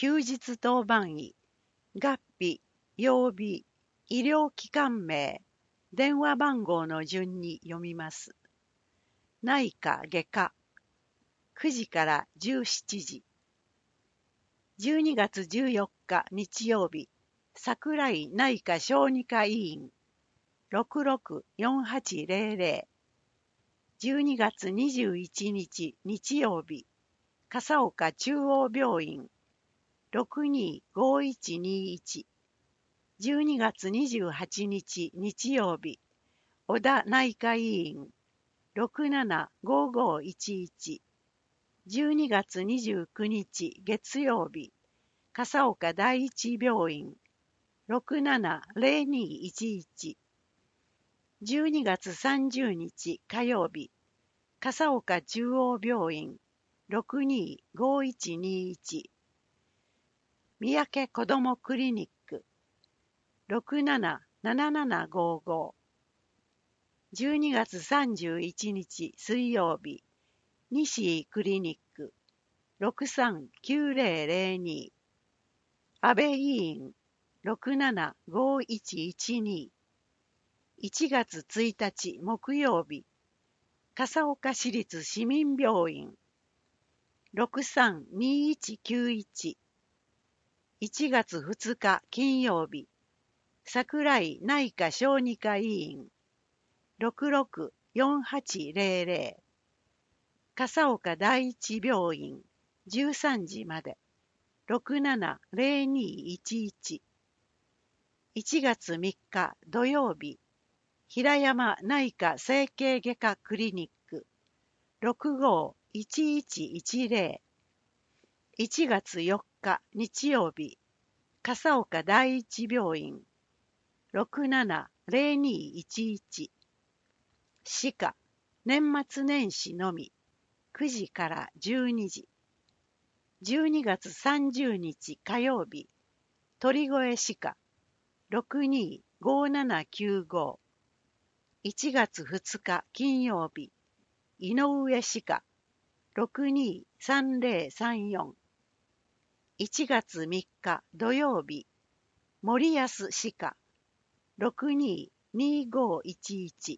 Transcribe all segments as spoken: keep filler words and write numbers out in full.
休日当番医、月日、曜日、医療機関名、電話番号の順に読みます。内科外科、くじからじゅうしちじ。じゅうにがつじゅうよっか日曜日、桜井内科小児科医院、ろくろく よんはちゼロゼロ。じゅうにがつにじゅういちにち日曜日、笠岡中央病院、ろくにごいちにいち。じゅうにがつにじゅうはちにち日曜日、小田内科医院、ろくななごごいちいち。じゅうにがつにじゅうくにち月曜日、笠岡第一病院、ろくななゼロにいちいち。じゅうにがつさんじゅうにち火曜日、笠岡中央病院、ろくにごいちにいち。三宅子どもクリニック、ろくななななななごご。じゅうにがつさんじゅういちにち水曜日、西井クリニック、ろくさんきゅうゼロゼロに。安倍医院、ろくななごいちいちに。いちがつついたち木曜日、笠岡市立市民病院、ろくさんにいちきゅういち。いちがつふつか金曜日、桜井内科小児科医院、ろくろく よんはちゼロゼロ。笠岡第一病院、じゅうさんじまで、ろくななゼロにいちいち。いちがつみっか土曜日、平山内科整形外科クリニック、ろくごいちいちいちゼロ。いちがつよっか日曜日、笠岡第一病院、ろくななゼロにいちいち。歯科、年末年始のみ、くじからじゅうにじ。じゅうにがつさんじゅうにち火曜日、鳥越歯科、ろくにごななきゅうご。いちがつふつか金曜日、井上歯科、ろくにさんゼロさんよん。いちがつみっか土曜日、森安歯科、ろくににごいちいち。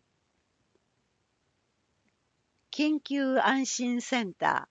緊急安心センタ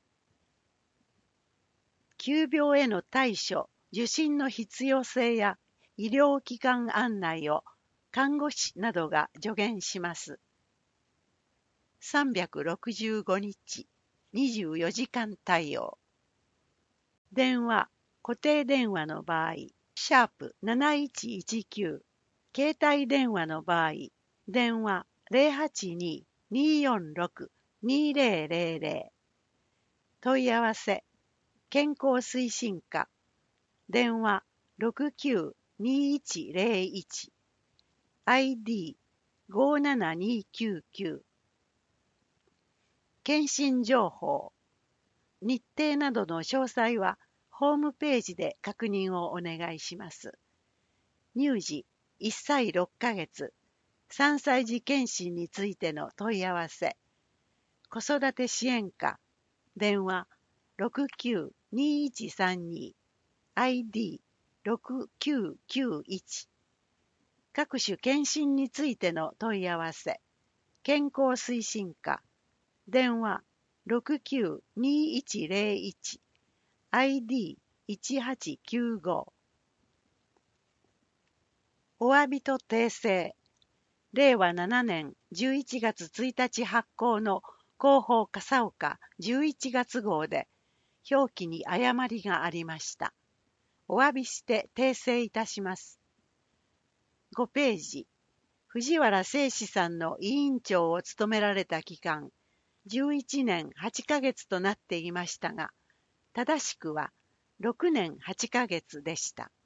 ー、急病への対処、受診の必要性や医療機関案内を看護師などが助言します。さんびゃくろくじゅうごにち、にじゅうよじかん対応。電話、固定電話の場合、シャープなないちいちきゅう。携帯電話の場合、電話 ゼロはちに にーよんろく にーゼロゼロゼロ。問い合わせ、健康推進課、電話 ろくきゅうにいちゼロいち。アイディーごななにきゅうきゅう。検診情報、日程などの詳細はホームページで確認をお願いします。乳児いっさいろっかげつ、さんさい児検診についての問い合わせ、子育て支援課、電話 ろくきゅうにいちさんに、アイディーろくきゅうきゅういち。各種検診についての問い合わせ、健康推進課、電話 ろくきゅうにいちゼロいち、アイディーいちはちきゅうご。お詫びと訂正。れいわななねんじゅういちがつついたち発行の広報笠岡じゅういちがつ号で表記に誤りがありました。お詫びして訂正いたします。ごページ、藤原誠司さんの委員長を務められた期間、じゅういちねんはちかげつとなっていましたが、正しくはろくねんはちかげつでした。